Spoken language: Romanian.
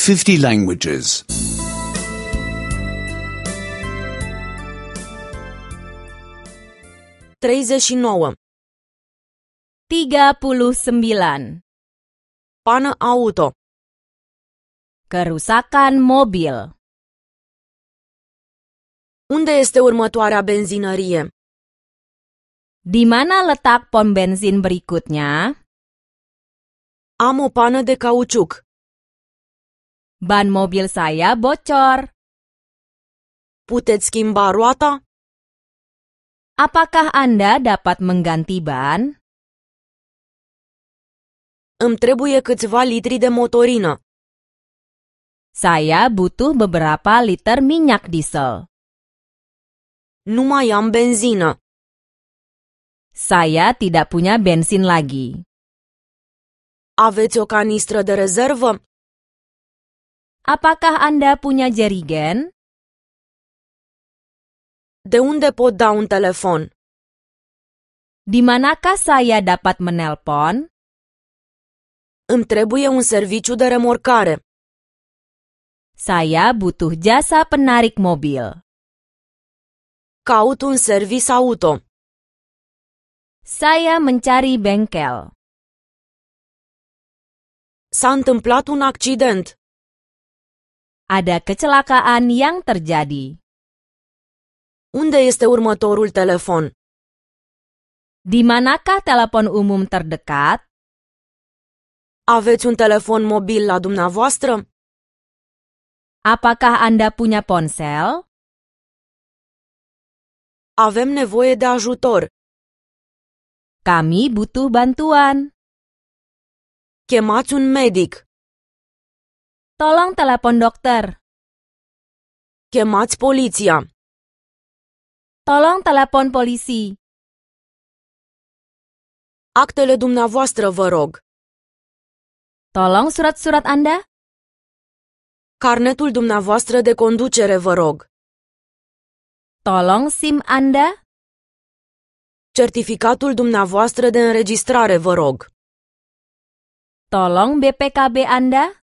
50 languages. 39. 39. Pană auto. Kerusakan mobil. Unde este următoarea benzinărie? Di mana letak pom bensin berikutnya? Am o pană de cauciuc. Ban mobil saya bocor. Puteți schimba roata? Apakah Anda dapat mengganti ban? Îmi trebuie câțiva litri de motorină. Saya butuh beberapa liter minyak diesel. Nu mai am benzină. Saya tidak punya bensin lagi. Aveți o canistră de rezervă? Apakah Anda punya jerigen? De unde pot da un telefon? Di manakah saya dapat menelpon? Îmi trebuie un serviciu de remorcare. Saya butuh jasa penarik mobil. Caut un servis auto. Saya mencari bengkel. S-a întâmplat un accident. Ada kecelakaan yang terjadi. Unde este următorul telefon? Di manakah telepon umum terdekat? Aveți un telefon mobil la dumneavoastră? Apakah Anda punya ponsel? Avem nevoie de ajutor. Kami butuh bantuan. Chemați un medic. Tolong telepon dokter. Chemați poliția. Tolong telepon polisi. Actele dumneavoastră, vă rog. Tolong surat-surat Anda. Carnetul dumneavoastră de conducere, vă rog. Tolong SIM Anda. Certificatul dumneavoastră de înregistrare, vă rog. Tolong BPKB Anda.